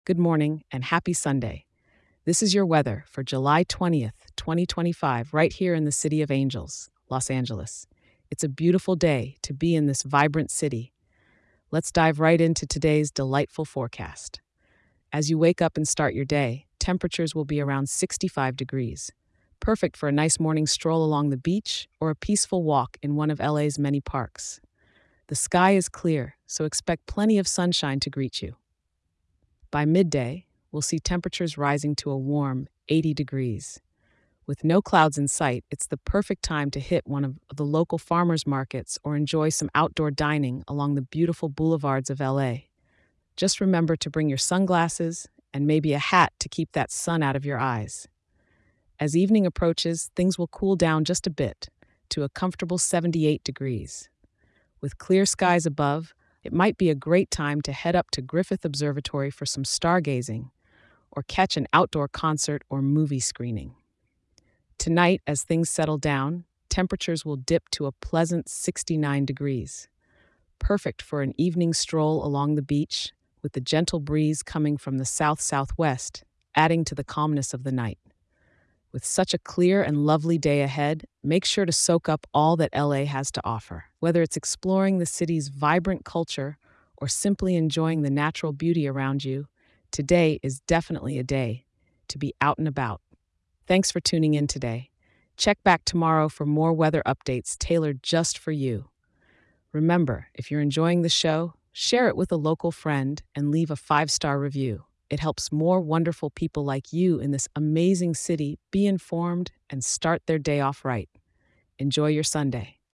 Good morning and happy Sunday. This is your weather for July 20th, 2025, right here in the City of Angels, Los Angeles. It's a beautiful day to be in this vibrant city. Let's dive right into today's delightful forecast. As you wake up and start your day, temperatures will be around 65 degrees, perfect for a nice morning stroll along the beach or a peaceful walk in one of LA's many parks. The sky is clear, so expect plenty of sunshine to greet you. By midday, we'll see temperatures rising to a warm 80 degrees. With no clouds in sight, it's the perfect time to hit one of the local farmers markets or enjoy some outdoor dining along the beautiful boulevards of LA. Just remember to bring your sunglasses and maybe a hat to keep that sun out of your eyes. As evening approaches, things will cool down just a bit to a comfortable 78 degrees. With clear skies above, it might be a great time to head up to Griffith Observatory for some stargazing or catch an outdoor concert or movie screening. Tonight, as things settle down, temperatures will dip to a pleasant 69 degrees, perfect for an evening stroll along the beach with the gentle breeze coming from the south-southwest, adding to the calmness of the night. With such a clear and lovely day ahead, make sure to soak up all that LA has to offer. Whether it's exploring the city's vibrant culture or simply enjoying the natural beauty around you, today is definitely a day to be out and about. Thanks for tuning in today. Check back tomorrow for more weather updates tailored just for you. Remember, if you're enjoying the show, share it with a local friend and leave a 5-star review. It helps more wonderful people like you in this amazing city be informed and start their day off right. Enjoy your Sunday.